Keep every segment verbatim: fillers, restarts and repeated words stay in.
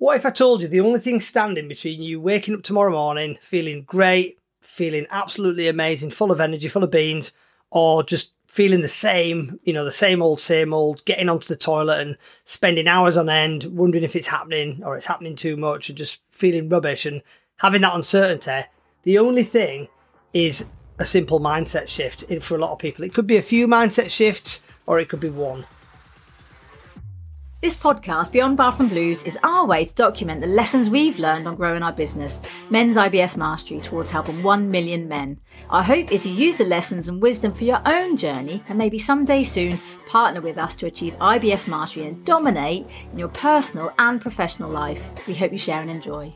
What if I told you the only thing standing between you waking up tomorrow morning, feeling great, feeling absolutely amazing, full of energy, full of beans, or just feeling the same, you know, the same old, same old, getting onto the toilet and spending hours on end, wondering if it's happening or it's happening too much and just feeling rubbish and having that uncertainty. The only thing is a simple mindset shift for a lot of people. It could be a few mindset shifts or it could be one. This podcast, Beyond Bathroom Blues, is our way to document the lessons we've learned on growing our business, Men's I B S Mastery, towards helping one million men. Our hope is you use the lessons and wisdom for your own journey and maybe someday soon partner with us to achieve I B S Mastery and dominate in your personal and professional life. We hope you share and enjoy.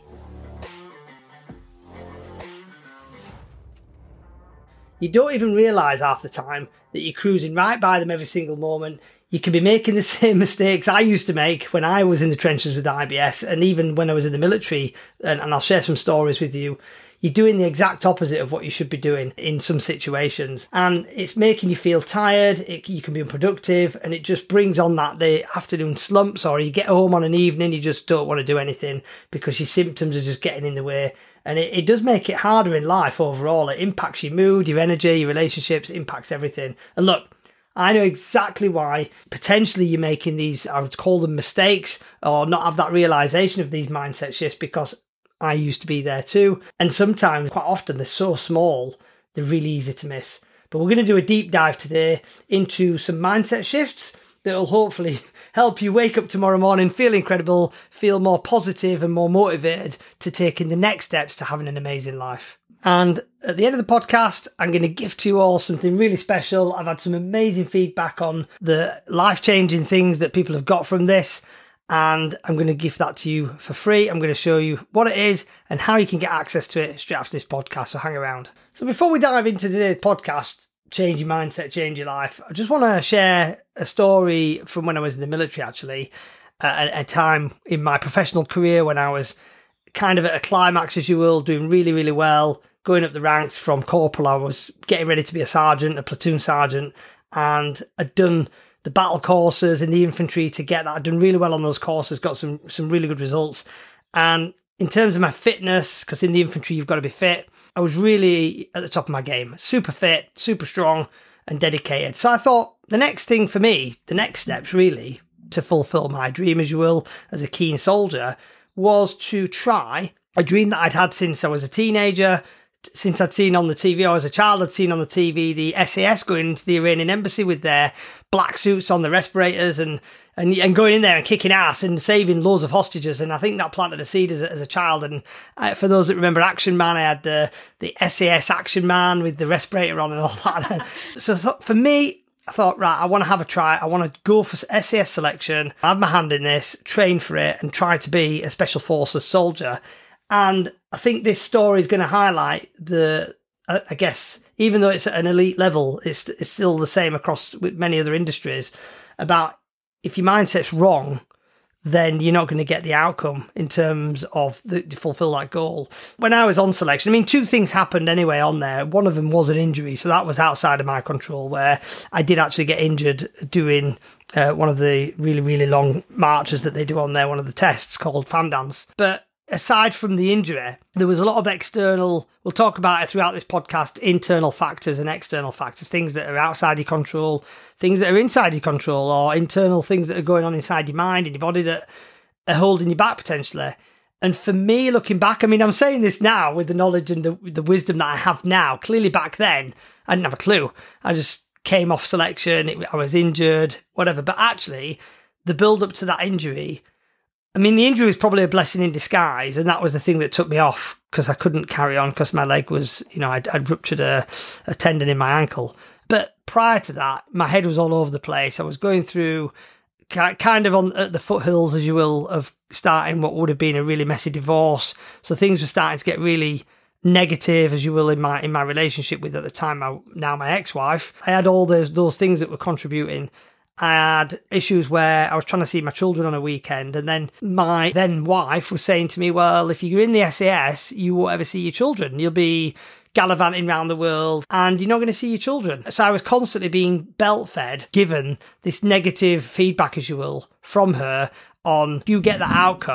You don't even realise half the time that you're cruising right by them every single moment. You can be making the same mistakes I used to make when I was in the trenches with I B S and even when I was in the military, and, and I'll share some stories with you. You're doing the exact opposite of what you should be doing in some situations, and it's making you feel tired, it, you can be unproductive, and it just brings on that the afternoon slumps, or you get home on an evening, you just don't want to do anything because your symptoms are just getting in the way. And it, it does make it harder in life overall. It impacts your mood, your energy, your relationships, it impacts everything. And look, I know exactly why potentially you're making these, I would call them mistakes, or not have that realization of these mindset shifts, because I used to be there too. And sometimes, quite often, they're so small, they're really easy to miss. But we're going to do a deep dive today into some mindset shifts that will hopefully help you wake up tomorrow morning, feel incredible, feel more positive and more motivated to taking the next steps to having an amazing life. And at the end of the podcast, I'm going to gift you all something really special. I've had some amazing feedback on the life-changing things that people have got from this, and I'm going to gift that to you for free. I'm going to show you what it is and how you can get access to it straight after this podcast, so hang around. So before we dive into today's podcast, Change Your Mindset, Change Your Life, I just want to share a story from when I was in the military, actually, at a time in my professional career when I was kind of at a climax, as you will, doing really, really well, going up the ranks from corporal. I was getting ready to be a sergeant, a platoon sergeant, and I'd done the battle courses in the infantry to get that. I'd done really well on those courses, got some some really good results. And in terms of my fitness, because in the infantry you've got to be fit, I was really at the top of my game, super fit, super strong and dedicated. So I thought the next thing for me, the next steps really to fulfill my dream, as you will, as a keen soldier, was to try a dream that I'd had since I was a teenager, since I'd seen on the T V, or as a child I'd seen on the T V, the S A S going into the Iranian embassy with their black suits on, the respirators, and and, and going in there and kicking ass and saving loads of hostages. And I think that planted a seed as a, as a child. And uh, for those that remember Action Man, I had the, the S A S Action Man with the respirator on and all that. So th- for me, I thought, right, I want to have a try. I want to go for S A S selection, have my hand in this, train for it, and try to be a Special Forces soldier. And I think this story is going to highlight the, uh, I guess, even though it's at an elite level, it's, it's still the same across with many other industries, about if your mindset's wrong, then you're not going to get the outcome in terms of the, to fulfill that goal. When I was on selection, I mean, two things happened anyway on there. One of them was an injury, so that was outside of my control, where I did actually get injured doing uh, one of the really, really long marches that they do on there, one of the tests called Fan Dance. But aside from the injury, there was a lot of external, we'll talk about it throughout this podcast, internal factors and external factors, things that are outside your control, things that are inside your control, or internal things that are going on inside your mind and your body that are holding you back potentially. And for me, looking back, I mean, I'm saying this now with the knowledge and the, the wisdom that I have now. Clearly back then, I didn't have a clue. I just came off selection, it, I was injured, whatever. But actually, the build up to that injury, I mean, the injury was probably a blessing in disguise, and that was the thing that took me off, because I couldn't carry on because my leg was, you know, I'd, I'd ruptured a, a tendon in my ankle. But prior to that, my head was all over the place. I was going through kind of on at the foothills, as you will, of starting what would have been a really messy divorce. So things were starting to get really negative, as you will, in my in my relationship with, at the time, my, now my ex-wife. I had all those those things that were contributing. I had issues where I was trying to see my children on a weekend, and then my then wife was saying to me, well, if you're in the S A S, you won't ever see your children. You'll be gallivanting around the world and you're not going to see your children. So I was constantly being belt fed, given this negative feedback, as you will, from her on, if you get that outcome,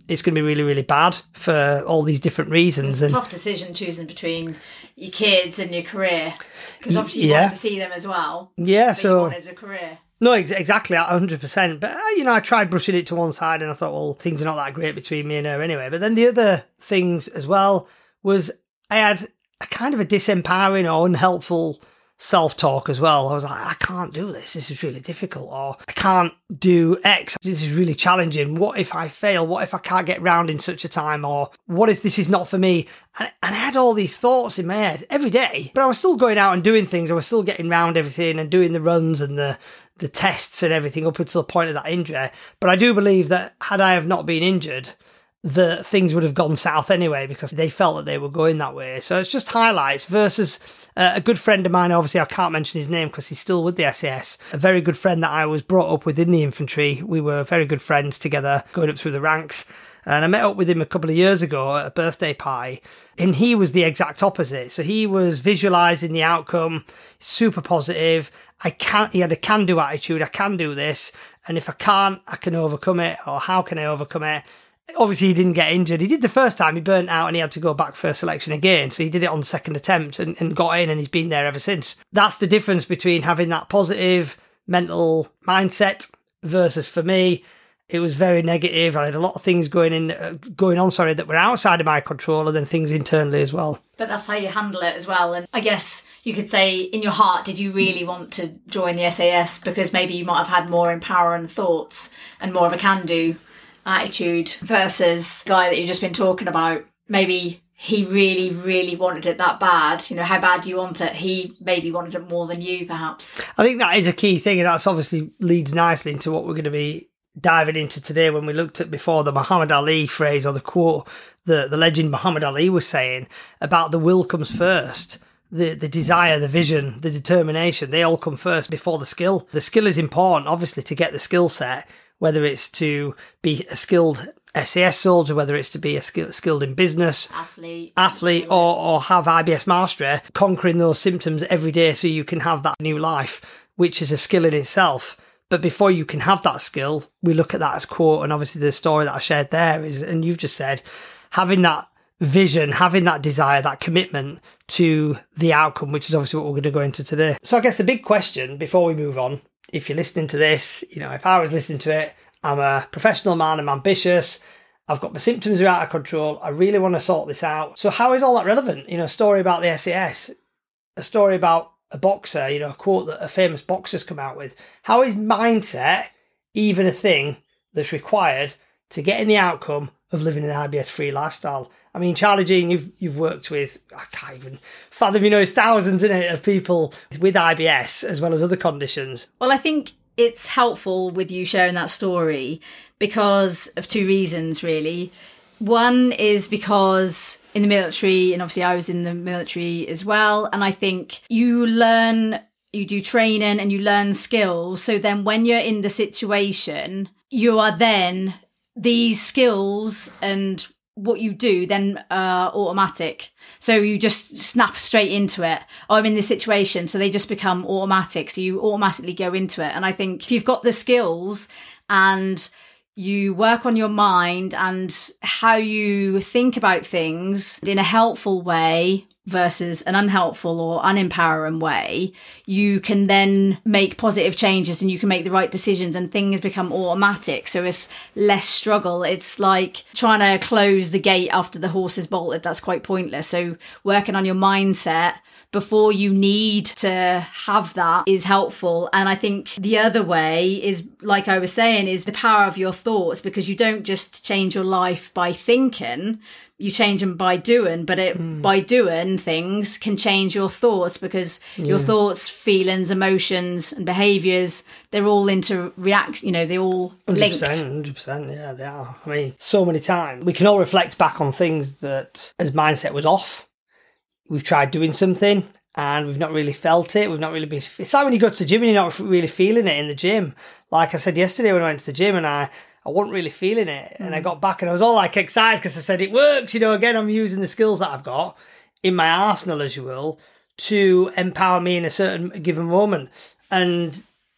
it's going to be really, really bad for all these different reasons. It's a and tough decision choosing between your kids and your career, because obviously you yeah. wanted to see them as well. Yeah, but so you wanted a career. No, ex- exactly, one hundred percent. But, uh, you know, I tried brushing it to one side and I thought, well, things are not that great between me and her anyway. But then the other things as well was I had a kind of a disempowering or unhelpful self-talk as well. I was like, I can't do this. This is really difficult. Or I can't do X. This is really challenging. What if I fail? What if I can't get round in such a time? Or what if this is not for me? And, and I had all these thoughts in my head every day, but I was still going out and doing things. I was still getting round everything and doing the runs and the the tests and everything up until the point of that injury. But I do believe that had I have not been injured, the things would have gone south anyway, because they felt that they were going that way. So it's just highlights versus uh, a good friend of mine. Obviously, I can't mention his name because he's still with the S A S. A very good friend that I was brought up with in the infantry. We were very good friends together going up through the ranks. And I met up with him a couple of years ago at a birthday party, and he was the exact opposite. So he was visualising the outcome, super positive. I can't, he had a can-do attitude. I can do this. And if I can't, I can overcome it. Or how can I overcome it? Obviously, he didn't get injured. He did the first time, he burnt out and he had to go back for selection again. So he did it on the second attempt and, and got in, and he's been there ever since. That's the difference between having that positive mental mindset versus, for me, it was very negative. I had a lot of things going in, uh, going on, sorry, that were outside of my control, and then things internally as well. But that's how you handle it as well. And I guess you could say, in your heart, did you really want to join the S A S? Because maybe you might have had more empowering thoughts and more of a can-do attitude versus the guy that you've just been talking about. Maybe he really, really wanted it that bad. You know, how bad do you want it? He maybe wanted it more than you, perhaps. I think that is a key thing, and that's obviously leads nicely into what we're going to be diving into today. When we looked at before the Muhammad Ali phrase, or the quote the, the legend Muhammad Ali was saying about the will comes first. The the desire, the vision, the determination, they all come first before the skill. The skill is important, obviously, to get the skill set, whether it's to be a skilled S A S soldier, whether it's to be a skill, skilled in business, athlete, athlete or, or have I B S mastery, conquering those symptoms every day so you can have that new life, which is a skill in itself. But before you can have that skill, we look at that as quote, and obviously the story that I shared there is, and you've just said, having that vision, having that desire, that commitment to the outcome, which is obviously what we're going to go into today. So I guess the big question before we move on, if you're listening to this, you know, if I was listening to it, I'm a professional man, I'm ambitious, I've got my symptoms are out of control, I really want to sort this out. So how is all that relevant? You know, a story about the S A S, a story about a boxer, you know, a quote that a famous boxer's come out with. How is mindset even a thing that's required to get in the outcome of living an I B S-free lifestyle? I mean, Charlie Jean, you've you've worked with, I can't even fathom, you know, it's thousands, isn't it, of people with I B S as well as other conditions. Well, I think it's helpful with you sharing that story because of two reasons, really. One is because in the military, and obviously I was in the military as well, and I think you learn, you do training and you learn skills. So then when you're in the situation, you are then, these skills and what you do then uh automatic. So you just snap straight into it. Oh, I'm in this situation. So they just become automatic. So you automatically go into it. And I think if you've got the skills and you work on your mind and how you think about things in a helpful way versus an unhelpful or unempowering way, you can then make positive changes and you can make the right decisions and things become automatic. So it's less struggle. It's like trying to close the gate after the horse is bolted. That's quite pointless. So working on your mindset before you need to have that is helpful. And I think the other way is, like I was saying, is the power of your thoughts, because you don't just change your life by thinking, you change them by doing, but it mm. by doing things can change your thoughts, because yeah. your thoughts, feelings, emotions and behaviours, they're all interreact, you know, they're all linked. one hundred percent, one hundred percent, yeah, they are. I mean, so many times we can all reflect back on things that as mindset was off. We've tried doing something and we've not really felt it. We've not really been... It's like when you go to the gym and you're not really feeling it in the gym. Like I said yesterday when I went to the gym and I, I wasn't really feeling it. Mm. And I got back and I was all like excited because I said, it works. You know, again, I'm using the skills that I've got in my arsenal, as you will, to empower me in a certain given moment. And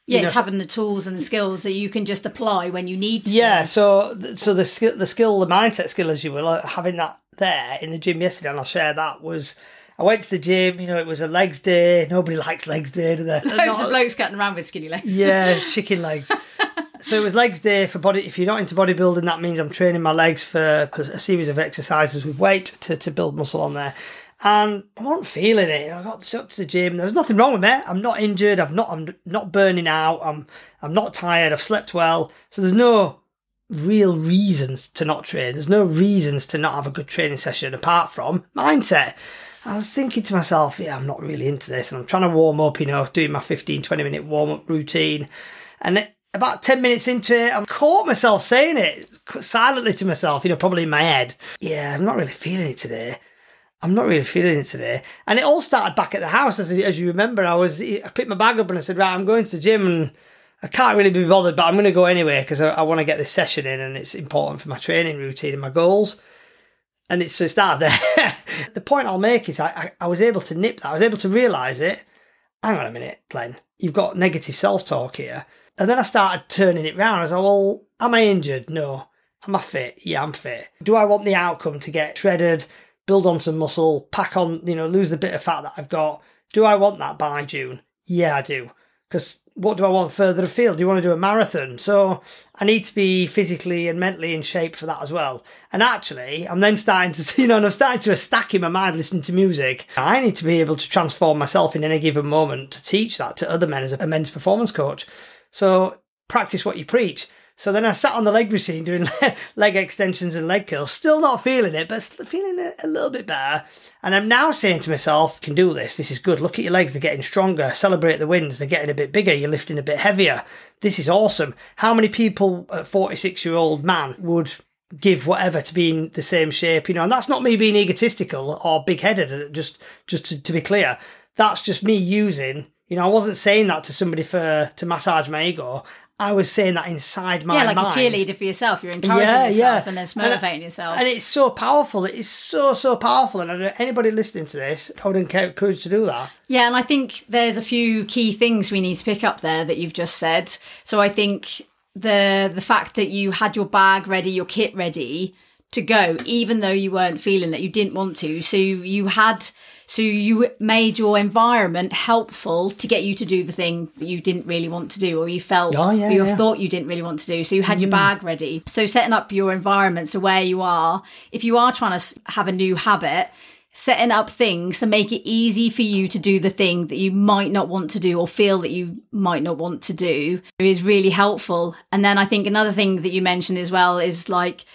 Yeah, you know, it's having the tools and the skills that you can just apply when you need to. Yeah, so so the skill, the skill, the mindset skill, as you will, having that there in the gym yesterday, and I'll share that, was I went to the gym, you know, it was a legs day. Nobody likes legs day, do they? Loads Not, of blokes cutting around with skinny legs. Yeah, chicken legs. So it was legs day for body. If you're not into bodybuilding, that means I'm training my legs for a series of exercises with weight to, to build muscle on there. And I wasn't feeling it. I got up to the gym. There was nothing wrong with me. I'm not injured. I've not. I'm not burning out. I'm. I'm not tired. I've slept well. So there's no real reasons to not train. There's no reasons to not have a good training session apart from mindset. I was thinking to myself, yeah, I'm not really into this, and I'm trying to warm up. You know, doing my fifteen, twenty minute warm up routine, and it, about ten minutes into it, I caught myself saying it silently to myself. You know, probably in my head. Yeah, I'm not really feeling it today. I'm not really feeling it today. And it all started back at the house. As, as you remember, I was I picked my bag up and I said, right, I'm going to the gym and I can't really be bothered, but I'm going to go anyway because I, I want to get this session in and it's important for my training routine and my goals. And it's so it started there. The point I'll make is I, I, I was able to nip that. I was able to realise it. Hang on a minute, Glenn. You've got negative self-talk here. And then I started turning it round. I was like, well, am I injured? No. Am I fit? Yeah, I'm fit. Do I want the outcome to get shredded, build on some muscle, pack on, you know, lose the bit of fat that I've got? Do I want that by June? Yeah, I do. Because what do I want further afield? Do you want to do a marathon? So I need to be physically and mentally in shape for that as well. And actually, I'm then starting to, you know, and I'm starting to stack in my mind listening to music. I need to be able to transform myself in any given moment to teach that to other men as a men's performance coach. So practice what you preach. So then I sat on the leg machine doing leg extensions and leg curls, still not feeling it, but feeling it a little bit better. And I'm now saying to myself, can do this. This is good. Look at your legs. They're getting stronger. Celebrate the wins. They're getting a bit bigger. You're lifting a bit heavier. This is awesome. How many people at forty-six-year-old man would give whatever to be in the same shape? You know, and that's not me being egotistical or big-headed, just, just to, to be clear. That's just me using, you know, I wasn't saying that to somebody for to massage my ego. I was saying that inside my mind. Yeah, like mind. A cheerleader for yourself. You're encouraging yeah, yourself yeah. and it's motivating and, yourself. And it's so powerful. It is so, so powerful. And anybody listening to this, I would encourage to do that. Yeah, and I think there's a few key things we need to pick up there that you've just said. So I think the the fact that you had your bag ready, your kit ready to go, even though you weren't feeling it, you didn't want to. So you had... So you made your environment helpful to get you to do the thing that you didn't really want to do, or you felt oh, yeah, or you yeah. thought you didn't really want to do. So you had mm. your bag ready. So setting up your environment, so where you are, if you are trying to have a new habit, setting up things to make it easy for you to do the thing that you might not want to do or feel that you might not want to do is really helpful. And then I think another thing that you mentioned as well is like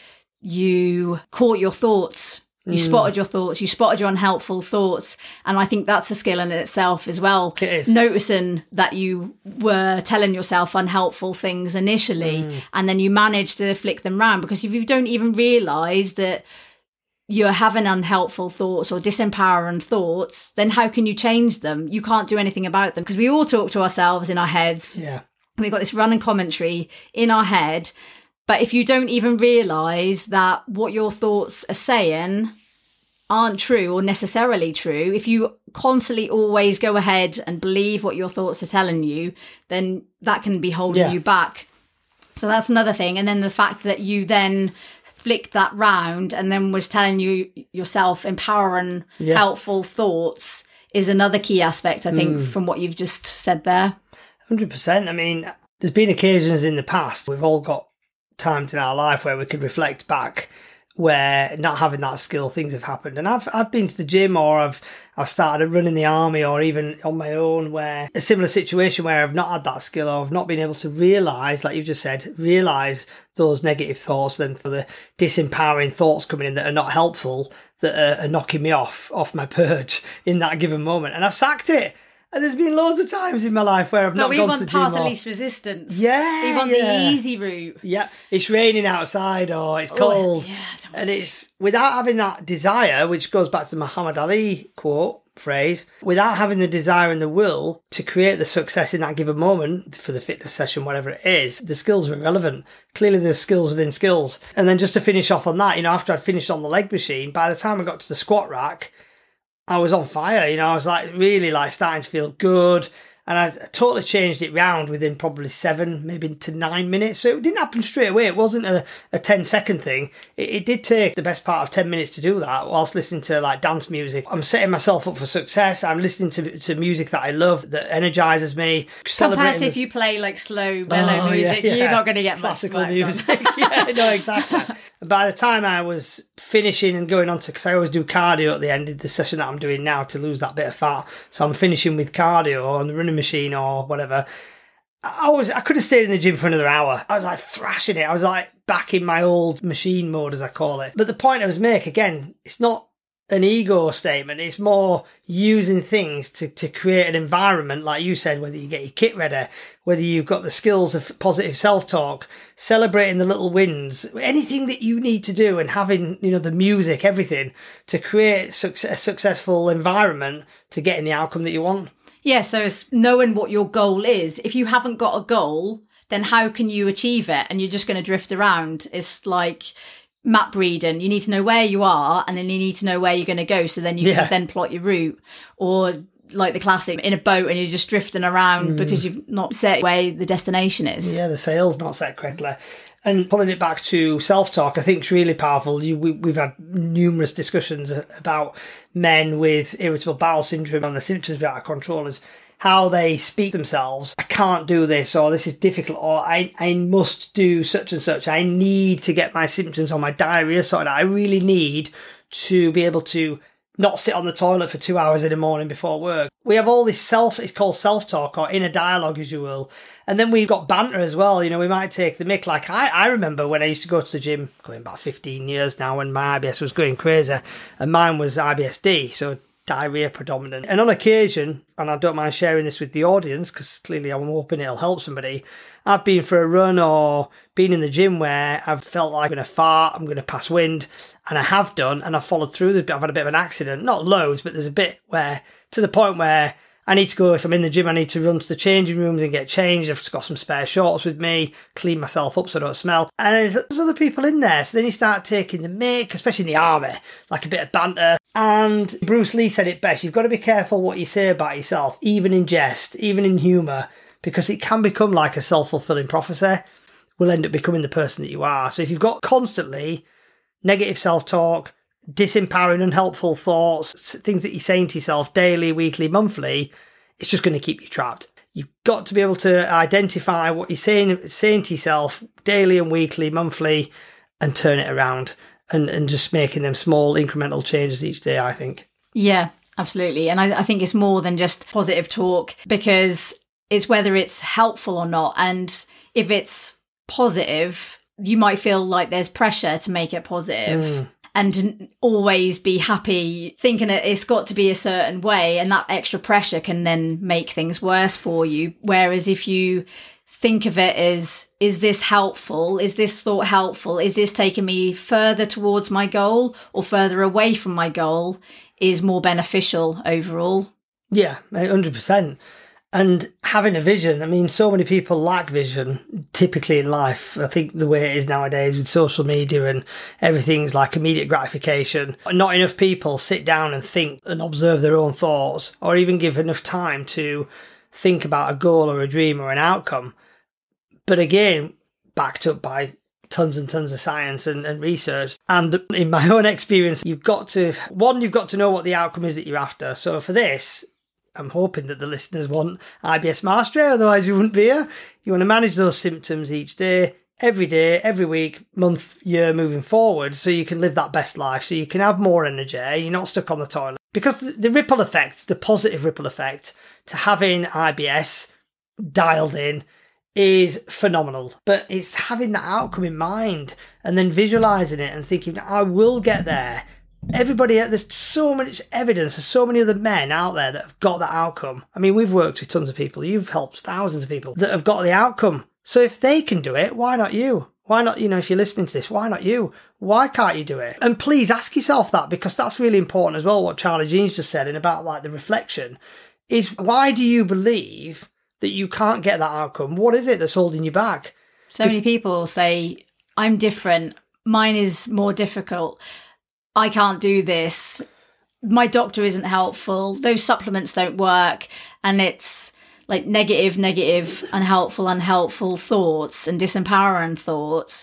you caught your thoughts. You mm. spotted your thoughts, you spotted your unhelpful thoughts. And I think that's a skill in itself as well. It is. Noticing that you were telling yourself unhelpful things initially, mm. and then you managed to flick them round. Because if you don't even realise that you're having unhelpful thoughts or disempowering thoughts, then how can you change them? You can't do anything about them. Because we all talk to ourselves in our heads. Yeah. We've got this running commentary in our head. But if you don't even realise that what your thoughts are saying aren't true or necessarily true, if you constantly always go ahead and believe what your thoughts are telling you, then that can be holding yeah. you back. So that's another thing. And then the fact that you then flicked that round and then was telling you yourself empowering, yeah. helpful thoughts is another key aspect, I think, mm. from what you've just said there. one hundred percent. I mean, there's been occasions in the past, we've all got times in our life where we could reflect back where not having that skill, things have happened. And I've I've been to the gym, or I've I've started a run in the army, or even on my own, where a similar situation where I've not had that skill, or I've not been able to realise, like you've just said, realise those negative thoughts, then for the disempowering thoughts coming in that are not helpful, that are, are knocking me off off my perch in that given moment. And I've sacked it. And there's been loads of times in my life where I've but not gone to the gym. We want path of least resistance. Yeah, we want yeah. the easy route. Yeah, it's raining outside or it's cold. Oh, yeah, I don't want and to. it's without having that desire, which goes back to the Muhammad Ali quote, phrase, without having the desire and the will to create the success in that given moment for the fitness session, whatever it is, the skills are irrelevant. Clearly there's skills within skills. And then just to finish off on that, you know, after I'd finished on the leg machine, by the time I got to the squat rack, I was on fire, you know, I was like really like starting to feel good. And I totally changed it round within probably seven, maybe to nine minutes. So it didn't happen straight away. It wasn't a, a ten second thing. It, it did take the best part of ten minutes to do that whilst listening to like dance music. I'm setting myself up for success. I'm listening to, to music that I love, that energizes me. Compared to if you play like slow, mellow oh, music, yeah, yeah. you're not going to get classical much music. Yeah, no, exactly. By the time I was finishing and going on to, because I always do cardio at the end of the session that I'm doing now to lose that bit of fat. So I'm finishing with cardio on the running machine or whatever. I was, I could have stayed in the gym for another hour. I was like thrashing it. I was like back in my old machine mode, as I call it. But the point I was making, again, it's not an ego statement. It's more using things to, to create an environment, like you said, whether you get your kit ready, whether you've got the skills of positive self-talk, celebrating the little wins, anything that you need to do, and having, you know, the music, everything to create success, a successful environment to getting the outcome that you want. Yeah, so it's knowing what your goal is. If you haven't got a goal, then how can you achieve it? And you're just going to drift around. It's like map reading. You need to know where you are, and then you need to know where you're going to go, so then you yeah. can then plot your route. Or like the classic, in a boat and you're just drifting around mm. because you've not set where the destination is. Yeah, the sail's not set correctly. And pulling it back to self-talk, I think is really powerful. You, we, we've had numerous discussions about men with irritable bowel syndrome and the symptoms of out of control, is how they speak themselves. I can't do this, or this is difficult, or I, I must do such and such. I need to get my symptoms on my diarrhea sorted out. I really need to be able to not sit on the toilet for two hours in the morning before work. We have all this self, it's called self-talk or inner dialogue, as you will. And then we've got banter as well. You know, we might take the mick. Like I, I remember when I used to go to the gym, going back fifteen years now, when my I B S was going crazy, and mine was I B S D, so diarrhea predominant. And on occasion, and I don't mind sharing this with the audience because clearly I'm hoping it'll help somebody, I've been for a run or been in the gym where I've felt like I'm going to fart, I'm going to pass wind, and I have done, and I've followed through. I've had a bit of an accident, not loads, but there's a bit where, to the point where I need to go, if I'm in the gym, I need to run to the changing rooms and get changed. I've got some spare shorts with me, clean myself up so I don't smell. And there's, there's other people in there. So then you start taking the mick, especially in the army, like a bit of banter. And Bruce Lee said it best. You've got to be careful what you say about yourself, even in jest, even in humour, because it can become like a self-fulfilling prophecy. Will end up becoming the person that you are. So if you've got constantly negative self-talk, disempowering, unhelpful thoughts, things that you're saying to yourself daily, weekly, monthly, it's just going to keep you trapped. You've got to be able to identify what you're saying, saying to yourself daily and weekly, monthly, and turn it around, and, and just making them small incremental changes each day, I think. Yeah, absolutely. And I, I think it's more than just positive talk, because it's whether it's helpful or not. And if it's positive, you might feel like there's pressure to make it positive. Mm. And always be happy, thinking that it's got to be a certain way, and that extra pressure can then make things worse for you. Whereas if you think of it as, is this helpful? Is this thought helpful? Is this taking me further towards my goal or further away from my goal, is more beneficial overall. Yeah, one hundred percent. And having a vision, I mean, so many people lack vision typically in life. I think the way it is nowadays with social media and everything's like immediate gratification. Not enough people sit down and think and observe their own thoughts, or even give enough time to think about a goal or a dream or an outcome. But again, backed up by tons and tons of science and, and research. And in my own experience, you've got to, one, you've got to know what the outcome is that you're after. So for this, I'm hoping that the listeners want I B S Mastery, otherwise you wouldn't be here. You want to manage those symptoms each day, every day, every week, month, year, moving forward, so you can live that best life, so you can have more energy, you're not stuck on the toilet. Because the, the ripple effect, the positive ripple effect to having I B S dialed in is phenomenal. But it's having that outcome in mind and then visualising it and thinking, I will get there. Everybody, there's so much evidence, there's so many other men out there that have got that outcome. I mean, we've worked with tons of people, you've helped thousands of people that have got the outcome. So if they can do it, why not you? Why not, you know, if you're listening to this, why not you? Why can't you do it? And please ask yourself that, because that's really important as well, what Charlie Jeans just said, and about like the reflection, is why do you believe that you can't get that outcome? What is it that's holding you back? So many people say, I'm different, mine is more difficult. I can't do this. My doctor isn't helpful. Those supplements don't work. And it's like negative, negative, unhelpful, unhelpful thoughts and disempowering thoughts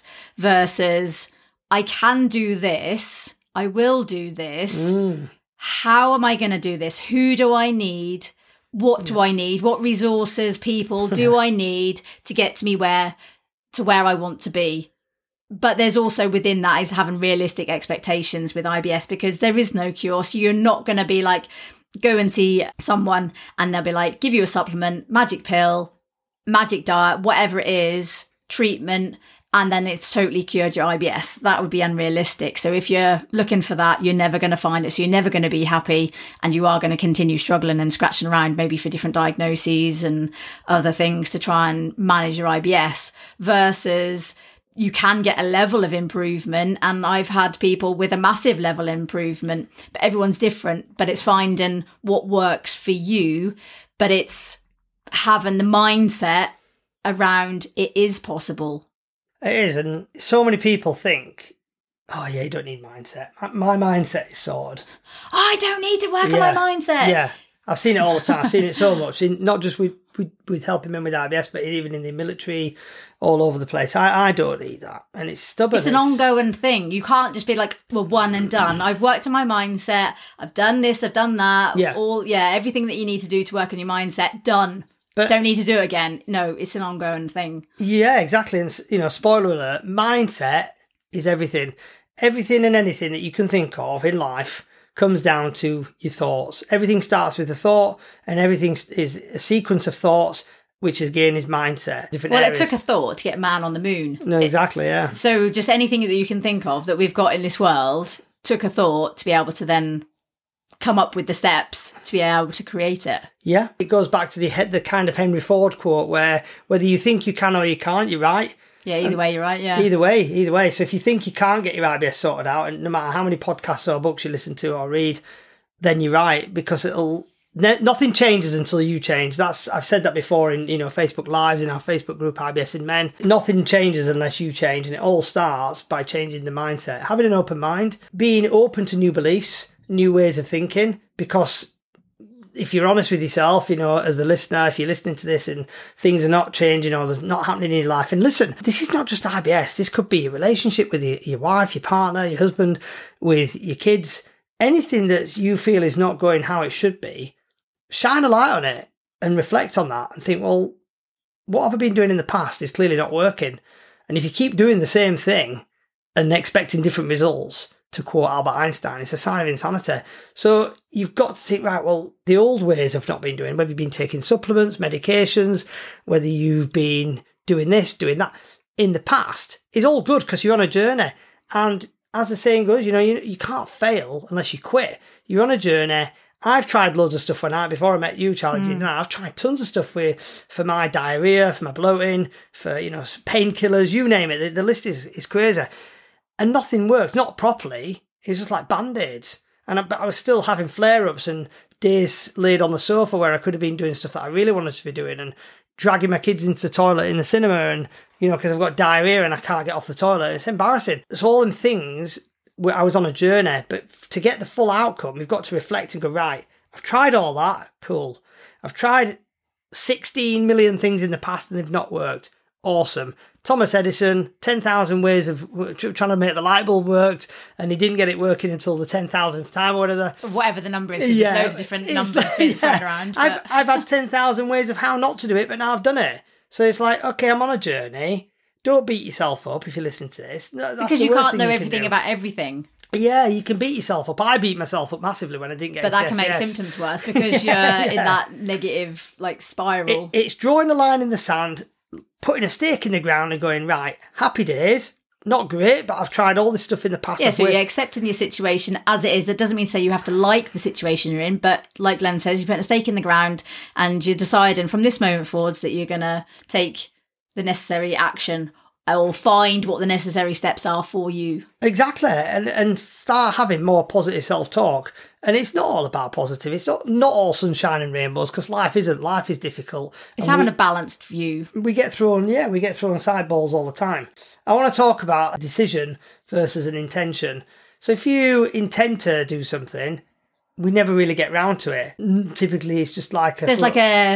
versus I can do this, I will do this. Mm. How am I going to do this? Who do I need? What do I need? What resources, people do I need to get to me where to where I want to be? But there's also within that is having realistic expectations with I B S, because there is no cure. So you're not going to be like, go and see someone and they'll be like, give you a supplement, magic pill, magic diet, whatever it is, treatment, and then it's totally cured your I B S. That would be unrealistic. So if you're looking for that, you're never going to find it. So you're never going to be happy, and you are going to continue struggling and scratching around maybe for different diagnoses and other things to try and manage your I B S, versus you can get a level of improvement. And I've had people with a massive level of improvement, but everyone's different. But it's finding what works for you, but it's having the mindset around it is possible. It is, and so many people think, oh yeah, you don't need mindset. My, my mindset is sorted. Oh, I don't need to work yeah. on my mindset. Yeah, I've seen it all the time. I've seen it so much, in, not just with, with, with helping men with I B S, but even in the military, all over the place. I, I don't need that, and it's stubborn. It's an ongoing thing. You can't just be like, well, one and done. I've worked on my mindset. I've done this, I've done that. Yeah. All, yeah, everything that you need to do to work on your mindset, done. But don't need to do it again. No, it's an ongoing thing. Yeah, exactly. And, you know, spoiler alert, mindset is everything. Everything and anything that you can think of in life comes down to your thoughts. Everything starts with a thought, and everything is a sequence of thoughts, which again is mindset. Different well, areas. It took a thought to get man on the moon. No, exactly, yeah. So just anything that you can think of that we've got in this world took a thought to be able to then come up with the steps to be able to create it. Yeah, it goes back to the the kind of Henry Ford quote where whether you think you can or you can't, you're right. Yeah, either and way, you're right, yeah. Either way, either way. So if you think you can't get your I B S sorted out, and no matter how many podcasts or books you listen to or read, then you're right, because it'll ne- nothing changes until you change. That's I've said that before in, you know, Facebook Lives, in our Facebook group I B S in Men. Nothing changes unless you change, and it all starts by changing the mindset. Having an open mind, being open to new beliefs, new ways of thinking, because if you're honest with yourself, you know, as a listener, if you're listening to this and things are not changing or there's not happening in your life, and listen, this is not just I B S. This could be a relationship with your, your wife, your partner, your husband, with your kids. Anything that you feel is not going how it should be, shine a light on it and reflect on that and think, well, what have I been doing in the past is clearly not working. And if you keep doing the same thing and expecting different results, to quote Albert Einstein, it's a sign of insanity. So you've got to think, right, well, the old ways have not been doing, whether you've been taking supplements, medications, whether you've been doing this, doing that in the past, is all good because you're on a journey. And as the saying goes, you know, you, you can't fail unless you quit. You're on a journey. I've tried loads of stuff when I, before I met you, Charlie, mm. you know, I've tried tons of stuff with, for my diarrhea, for my bloating, for, you know, painkillers, you name it. The, the list is, is crazy. And nothing worked, not properly. It was just like Band-Aids. And I, I was still having flare-ups and days laid on the sofa where I could have been doing stuff that I really wanted to be doing, and dragging my kids into the toilet in the cinema, and, you know, because I've got diarrhea and I can't get off the toilet. It's embarrassing. It's all in things where I was on a journey, but to get the full outcome, we've got to reflect and go, right, I've tried all that. Cool. I've tried sixteen million things in the past and they've not worked. Awesome. Thomas Edison, ten thousand ways of trying to make the light bulb worked, and he didn't get it working until the ten thousandth time or whatever. Whatever the number is, because yeah, there's loads of different numbers like, being thrown yeah. around. But... I've, I've had ten thousand ways of how not to do it, but now I've done it. So it's like, okay, I'm on a journey. Don't beat yourself up if you listen to this. That's because you can't know everything can about everything. Yeah, you can beat yourself up. I beat myself up massively when I didn't get But that S S. can make symptoms worse because you're yeah. in that negative like spiral. It, it's drawing a line in the sand, putting a stake in the ground and going, right, happy days, not great, but I've tried all this stuff in the past. Yeah, I've so worked. you're accepting your situation as it is. That doesn't mean to say you have to like the situation you're in, but like Glenn says, you're putting a stake in the ground and you're deciding from this moment forwards that you're going to take the necessary action or find what the necessary steps are for you. Exactly, and and start having more positive self-talk. And it's not all about positive. It's not, not all sunshine and rainbows, because life isn't. Life is difficult. It's and having we, a balanced view. We get thrown, yeah, we get thrown side balls all the time. I want to talk about a decision versus an intention. So if you intend to do something, we never really get round to it. Typically, it's just like a... There's like a...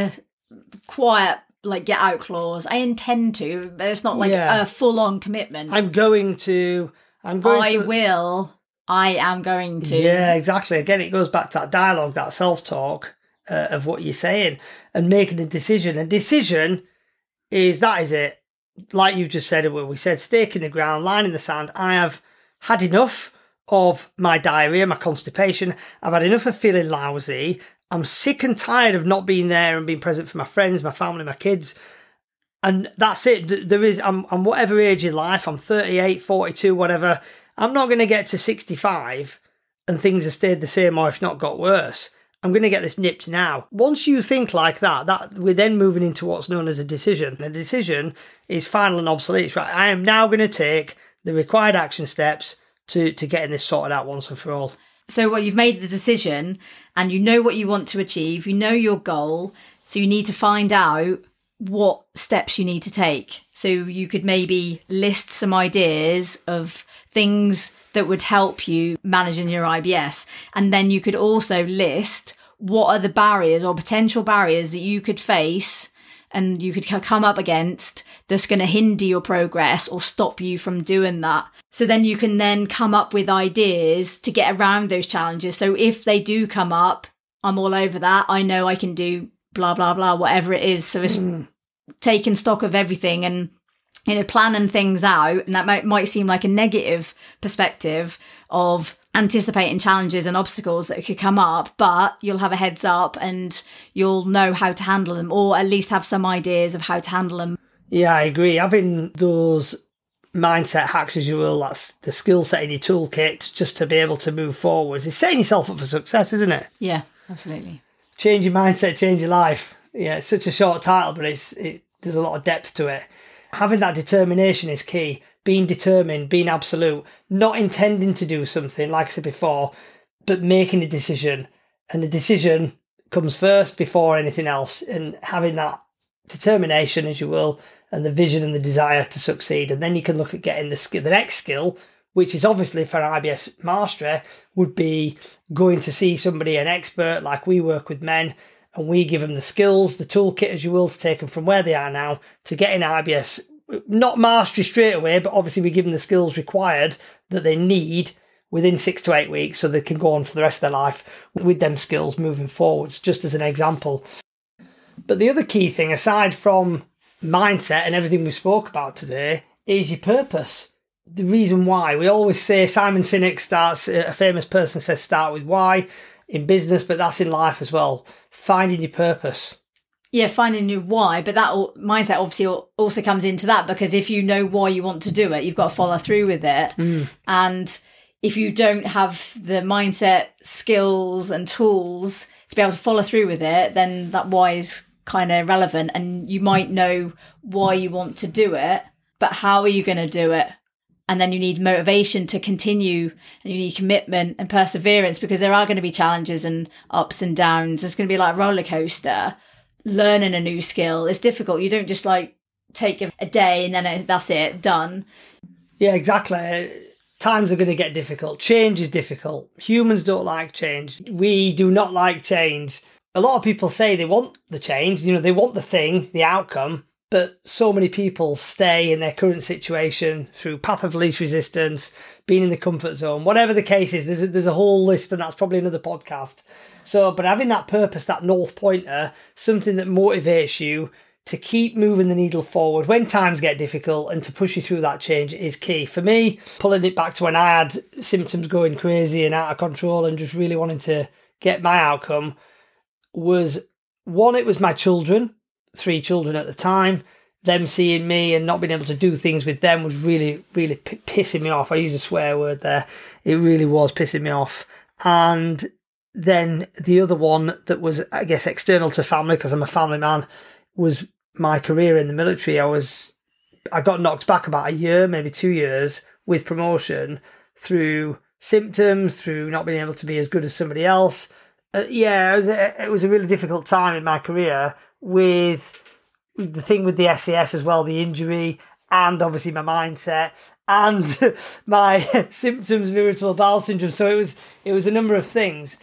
quiet, like, get out clause. I intend to, but it's not like yeah. a full on commitment. I'm going to. I'm going. I to, will. I am going to. Yeah, exactly. Again, it goes back to that dialogue, that self talk uh, of what you're saying, and making a decision. A decision is that is it. Like you've just said, we said stake in the ground, line in the sand. I have had enough of my diarrhea, my constipation. I've had enough of feeling lousy. I'm sick and tired of not being there and being present for my friends, my family, my kids. And that's it. There is, I'm, I'm whatever age in life, I'm thirty-eight, forty-two, whatever. I'm not going to get to sixty-five and things have stayed the same or if not got worse. I'm going to get this nipped now. Once you think like that, that we're then moving into what's known as a decision. A decision is final and obsolete. It's right. I am now going to take the required action steps to, to getting this sorted out once and for all. So well, you've made the decision and you know what you want to achieve. You know your goal. So you need to find out what steps you need to take. So you could maybe list some ideas of things that would help you managing your I B S. And then you could also list what are the barriers or potential barriers that you could face and you could come up against that's going to hinder your progress or stop you from doing that. So then you can then come up with ideas to get around those challenges. So if they do come up, I'm all over that. I know I can do blah, blah, blah, whatever it is. So it's mm. taking stock of everything and, you know, planning things out. And that might, might seem like a negative perspective of anticipating challenges and obstacles that could come up, but you'll have a heads up and you'll know how to handle them, or at least have some ideas of how to handle them. Yeah, I agree. Having those mindset hacks, as you will, that's the skill set in your toolkit just to be able to move forwards. It's setting yourself up for success, isn't it? Yeah, absolutely. Change your mindset, change your life. Yeah, it's such a short title, but it's it, there's a lot of depth to it. Having that determination is key. Being determined, being absolute, not intending to do something, like I said before, but making a decision. And the decision comes first before anything else. And having that determination, as you will, and the vision and the desire to succeed. And then you can look at getting the skill, the next skill, which is obviously for an I B S mastery, would be going to see somebody, an expert, like we work with men, and we give them the skills, the toolkit, as you will, to take them from where they are now to get in I B S. Not mastery straight away, but obviously we give them the skills required that they need within six to eight weeks so they can go on for the rest of their life with them skills moving forwards, just as an example. But the other key thing, aside from mindset and everything we spoke about today, is your purpose. The reason why. We always say, Simon Sinek starts, a famous person says, start with why in business, but that's in life as well. Finding your purpose. Yeah, finding your why, but that mindset obviously also comes into that, because if you know why you want to do it, you've got to follow through with it. Mm. And if you don't have the mindset, skills and tools to be able to follow through with it, then that why is kind of irrelevant. And you might know why you want to do it, but how are you going to do it? And then you need motivation to continue, and you need commitment and perseverance, because there are going to be challenges and ups and downs. It's going to be like a roller coaster. Learning a new skill is difficult. You don't just like take a, a day and then it, that's it, done. Yeah, exactly. Times are going to get difficult. Change is difficult. Humans don't like change. We do not like change. A lot of people say they want the change, you know, they want the thing, the outcome, but so many people stay in their current situation through path of least resistance, being in the comfort zone, whatever the case is. There's a, there's a whole list, and that's probably another podcast. So, but having that purpose, that north pointer, something that motivates you to keep moving the needle forward when times get difficult and to push you through that change is key. For me, pulling it back to when I had symptoms going crazy and out of control and just really wanting to get my outcome was, one, it was my children, three children at the time. Them seeing me and not being able to do things with them was really, really p- pissing me off. I use a swear word there. It really was pissing me off. And then the other one that was, I guess, external to family, because I'm a family man, was my career in the military. I was, I got knocked back about a year, maybe two years with promotion through symptoms, through not being able to be as good as somebody else. Uh, yeah, it was, a, it was a really difficult time in my career with the thing with the S C S as well, the injury, and obviously my mindset and my symptoms of irritable bowel syndrome. So it was, it was a number of things.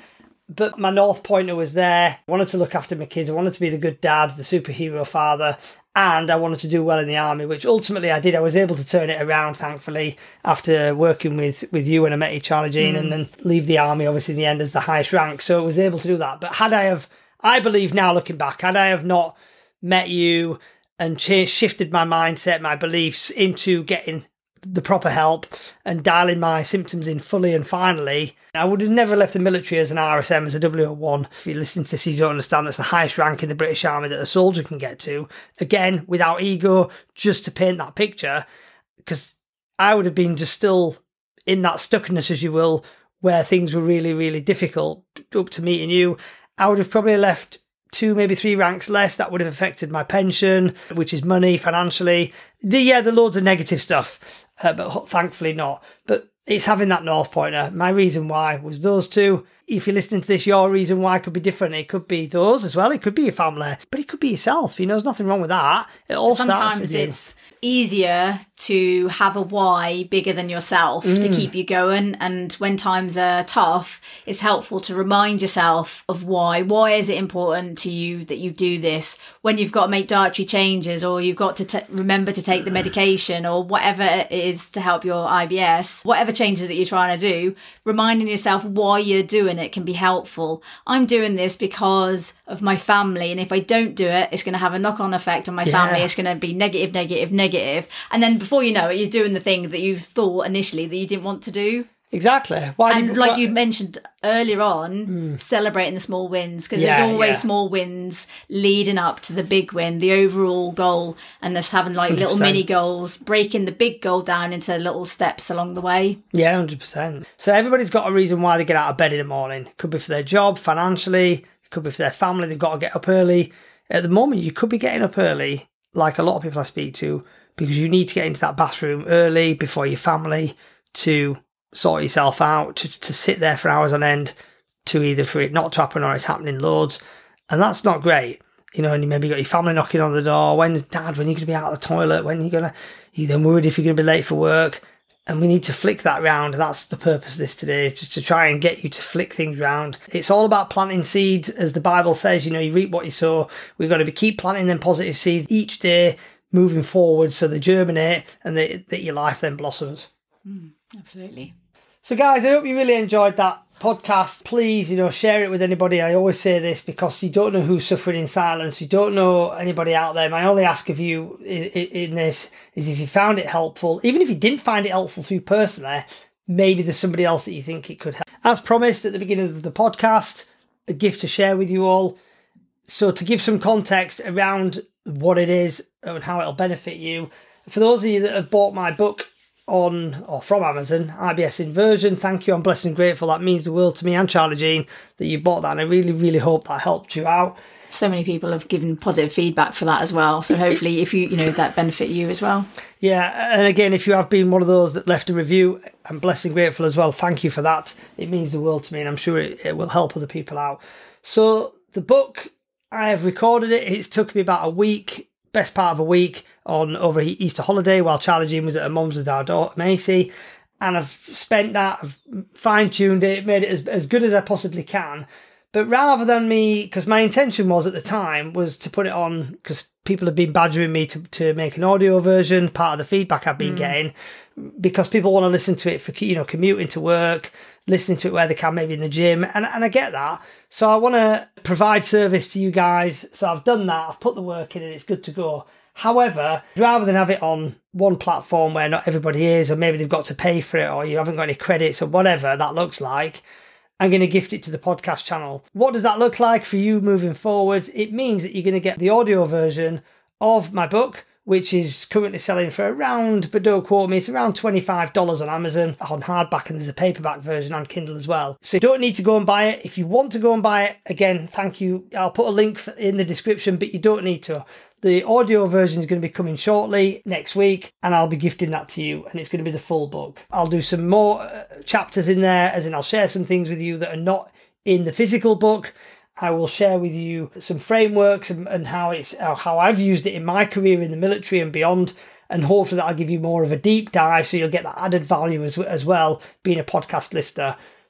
but my North Pointer was there. I wanted to look after my kids. I wanted to be the good dad, the superhero father, and I wanted to do well in the army, which ultimately I did. I was able to turn it around, thankfully, after working with, with you when I met you, Charlie Jean, mm. and then leave the army, obviously, in the end as the highest rank. So I was able to do that. But had I have, I believe now looking back, had I have not met you and changed, shifted my mindset, my beliefs into getting the proper help and dialing my symptoms in fully and finally, I would have never left the military as an R S M, as a W O one. If you listen to this, you don't understand that's the highest rank in the British Army that a soldier can get to. Again, without ego, just to paint that picture, because I would have been just still in that stuckness, as you will, where things were really, really difficult up to meeting you. I would have probably left two, maybe three ranks less. That would have affected my pension, which is money financially. The, yeah, the loads of negative stuff, uh, but thankfully not. But it's having that North Pointer. My reason why was those two. If you're listening to this, your reason why could be different. It could be those as well. It could be your family, but it could be yourself. You know, there's nothing wrong with that. It all Sometimes it's easier to have a why bigger than yourself mm. to keep you going. And when times are tough, it's helpful to remind yourself of why. Why is it important to you that you do this? When you've got to make dietary changes, or you've got to t- remember to take the medication, or whatever it is to help your I B S, whatever changes that you're trying to do, reminding yourself why you're doing it can be helpful. I'm doing this because of my family, and if I don't do it, it's going to have a knock-on effect on my yeah. family. It's going to be negative, negative, negative. And then before you know it, you're doing the thing that you thought initially that you didn't want to do. Exactly. Why and did, like what, you mentioned earlier on, mm. celebrating the small wins, because yeah, there's always yeah. small wins leading up to the big win, the overall goal, and just having like one hundred percent little mini goals, breaking the big goal down into little steps along the way. Yeah, one hundred percent. So everybody's got a reason why they get out of bed in the morning. It could be for their job, financially. It could be for their family. They've got to get up early. At the moment, you could be getting up early, like a lot of people I speak to, because you need to get into that bathroom early before your family to sort yourself out, to, to sit there for hours on end, to either for it not to happen or it's happening loads. And that's not great. You know, and you maybe got your family knocking on the door. When's dad? When are you going to be out of the toilet? When are you going to... You're then worried if you're going to be late for work. And we need to flick that round. That's the purpose of this today, just to try and get you to flick things round. It's all about planting seeds. As the Bible says, you know, you reap what you sow. We've got to be keep planting them positive seeds each day, moving forward, so they germinate and they, that your life then blossoms. Mm, absolutely. So guys, I hope you really enjoyed that podcast. Please, you know, share it with anybody. I always say this because you don't know who's suffering in silence. You don't know anybody out there. My only ask of you in, in this is, if you found it helpful, even if you didn't find it helpful for you personally, maybe there's somebody else that you think it could help. As promised at the beginning of the podcast, a gift to share with you all. So to give some context around what it is and how it'll benefit you, for those of you that have bought my book on or from Amazon, I B S Inversion, thank you. I'm blessed and grateful. That means the world to me and Charlie Jean that you bought that, and I really, really hope that helped you out. So many people have given positive feedback for that as well. So hopefully, if you, you know, that benefit you as well. Yeah, and again, if you have been one of those that left a review, I'm blessed and grateful as well. Thank you for that. It means the world to me, and I'm sure it, it will help other people out. So the book, I have recorded it. It's took me about a week, best part of a week, on over Easter holiday while Charlie Jean was at her mum's with our daughter Macy, and I've spent that, I've fine-tuned it, made it as, as good as I possibly can. But rather than me, because my intention was at the time was to put it on, because people have been badgering me to, to make an audio version, part of the feedback I've been mm. getting, because people want to listen to it for, you know, commuting to work, listening to it where they can, maybe in the gym, and, and I get that. So I want to provide service to you guys. So I've done that, I've put the work in, and it's good to go. However, rather than have it on one platform where not everybody is, or maybe they've got to pay for it, or you haven't got any credits, or whatever that looks like, I'm going to gift it to the podcast channel. What does that look like for you moving forward? It means that you're going to get the audio version of my book, which is currently selling for around, but don't quote me, it's around twenty-five dollars on Amazon on hardback, and there's a paperback version on Kindle as well. So you don't need to go and buy it. If you want to go and buy it, again, thank you. I'll put a link in the description, but you don't need to. The audio version is going to be coming shortly next week, and I'll be gifting that to you, and it's going to be the full book. I'll do some more uh, chapters in there, as in I'll share some things with you that are not in the physical book. I will share with you some frameworks and, and how it's uh, how I've used it in my career in the military and beyond, and hopefully that'll give you more of a deep dive, so you'll get that added value as, as well, being a podcast listener.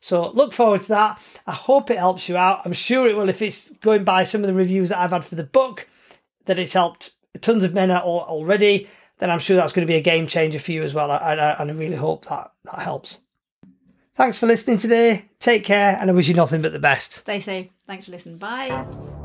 So look forward to that. I hope it helps you out. I'm sure it will, if it's going by some of the reviews that I've had for the book, that it's helped tons of men already, then I'm sure that's going to be a game changer for you as well. And I, I really hope that that helps. Thanks for listening today. Take care, and I wish you nothing but the best. Stay safe. Thanks for listening. Bye.